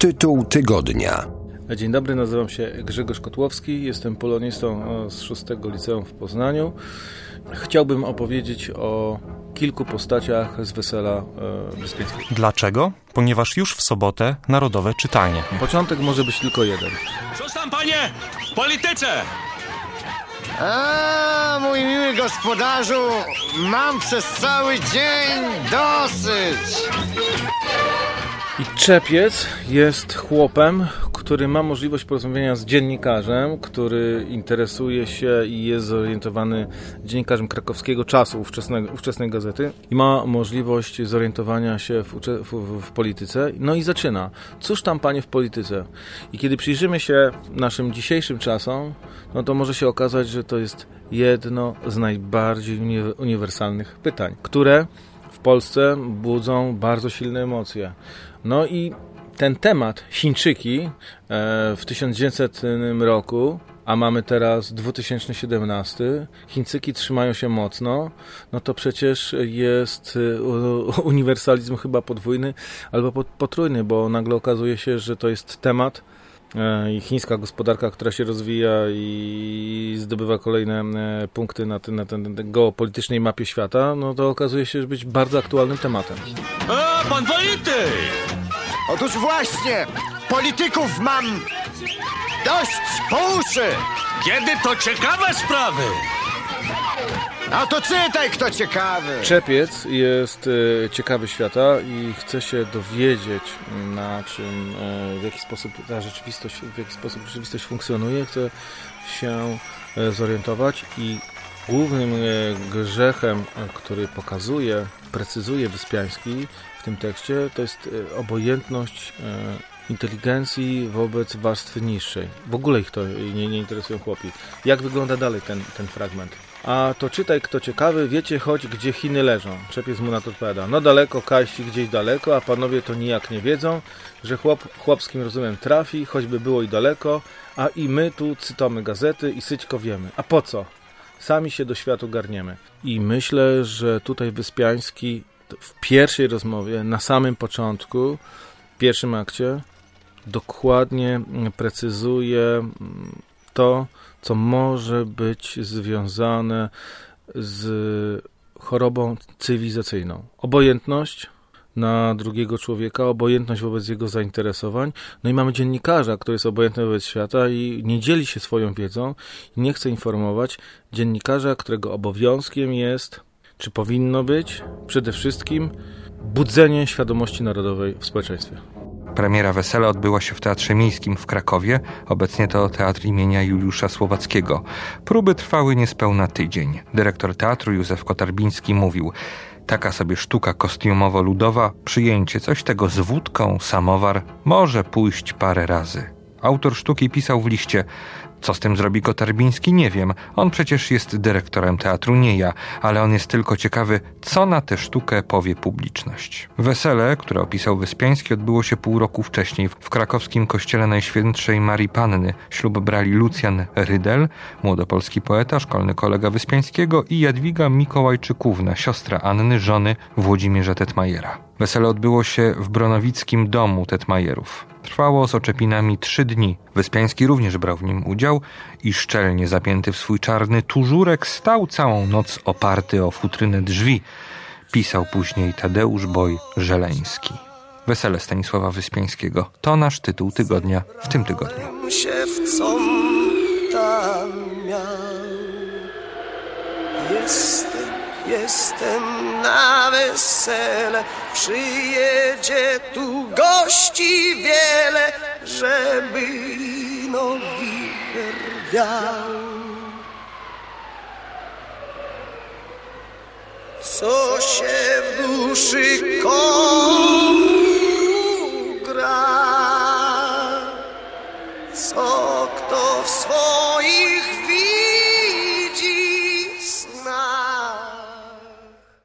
Tytuł tygodnia. Dzień dobry, nazywam się Grzegorz Kotłowski, jestem polonistą z 6 liceum w Poznaniu. Chciałbym opowiedzieć o kilku postaciach z Wesela Wyspiańskiego. Dlaczego? Ponieważ już w sobotę narodowe czytanie. Początek może być tylko jeden. Cóż tam, panie, w polityce? A, mój miły gospodarzu, mam przez cały dzień dosyć. I Czepiec jest chłopem, który ma możliwość porozmawiania z dziennikarzem, który interesuje się i jest zorientowany dziennikarzem krakowskiego Czasu, ówczesnej gazety, i ma możliwość zorientowania się w polityce. No i zaczyna. Cóż tam, panie, w polityce? I kiedy przyjrzymy się naszym dzisiejszym czasom, no to może się okazać, że to jest jedno z najbardziej uniwersalnych pytań, które w Polsce budzą bardzo silne emocje. No i ten temat, Chińczyki, w 1900 roku, a mamy teraz 2017, Chińczyki trzymają się mocno, no to przecież jest uniwersalizm chyba podwójny albo potrójny, bo nagle okazuje się, że to jest temat i chińska gospodarka, która się rozwija i zdobywa kolejne punkty na tej geopolitycznej mapie świata, no to okazuje się być bardzo aktualnym tematem. A, pan polityk! Otóż właśnie, polityków mam dość po uszy. Kiedy to ciekawe sprawy? A to czytaj, kto ciekawy. Czepiec jest ciekawy świata i chce się dowiedzieć, na czym, w jaki sposób rzeczywistość funkcjonuje, chce się zorientować i głównym grzechem, który precyzuje Wyspiański w tym tekście, to jest obojętność inteligencji wobec warstwy niższej. W ogóle ich to nie interesują chłopi. Jak wygląda dalej ten fragment? A to czytaj, kto ciekawy, wiecie choć, gdzie Chiny leżą. Czepiec mu na to odpowiada. No daleko, Kaści gdzieś daleko, a panowie to nijak nie wiedzą, że chłopskim rozumem trafi, choćby było i daleko, a i my tu cytamy gazety i syćko wiemy. A po co? Sami się do światu garniemy. I myślę, że tutaj Wyspiański w pierwszej rozmowie, na samym początku, w pierwszym akcie, dokładnie precyzuje to, co może być związane z chorobą cywilizacyjną. Obojętność na drugiego człowieka, obojętność wobec jego zainteresowań. No i mamy dziennikarza, który jest obojętny wobec świata i nie dzieli się swoją wiedzą i nie chce informować. Dziennikarza, którego obowiązkiem jest, czy powinno być, przede wszystkim budzenie świadomości narodowej w społeczeństwie. Premiera Wesela odbyła się w Teatrze Miejskim w Krakowie. Obecnie to Teatr imienia Juliusza Słowackiego. Próby trwały niespełna tydzień. Dyrektor teatru Józef Kotarbiński mówił: taka sobie sztuka kostiumowo-ludowa, przyjęcie coś tego z wódką, samowar, może pójść parę razy. Autor sztuki pisał w liście: co z tym zrobi Kotarbiński, nie wiem. On przecież jest dyrektorem teatru, nie ja, ale on jest tylko ciekawy, co na tę sztukę powie publiczność. Wesele, które opisał Wyspiański, odbyło się pół roku wcześniej w krakowskim kościele Najświętszej Marii Panny. Ślub brali Lucjan Rydel, młodopolski poeta, szkolny kolega Wyspiańskiego, i Jadwiga Mikołajczykówna, siostra Anny, żony Włodzimierza Tetmajera. Wesele odbyło się w bronowickim domu Tetmajerów. Trwało z oczepinami 3 dni. Wyspiański również brał w nim udział i szczelnie zapięty w swój czarny tużurek stał całą noc oparty o futrynę drzwi. Pisał później Tadeusz Boj-Żeleński. Wesele Stanisława Wyspiańskiego to nasz tytuł tygodnia w tym tygodniu. Jestem na wesele, przyjedzie tu gości wiele, żeby ino wicher wiał. Co się w duszy komu